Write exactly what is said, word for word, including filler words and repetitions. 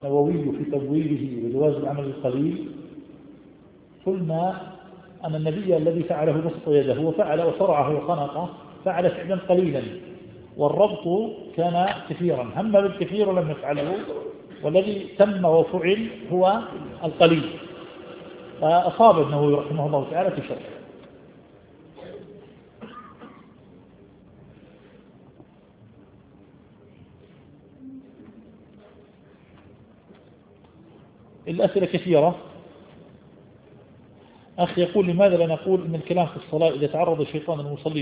النووي في تبويبه وجواز العمل القليل قلنا أن النبي الذي فعله بسط يده وفعل وشرعه وخنقه فعل فعلا قليلا، والربط كان كثيرا، هم بالكثير ولم يفعله، والذي تم وفعل هو القليل، فأصاب النووي رحمه الله تعالى في شرعه. الأسئلة كثيرة. أخي يقول لماذا لا نقول إن الكلام في الصلاة إذا تعرض الشيطان المصلي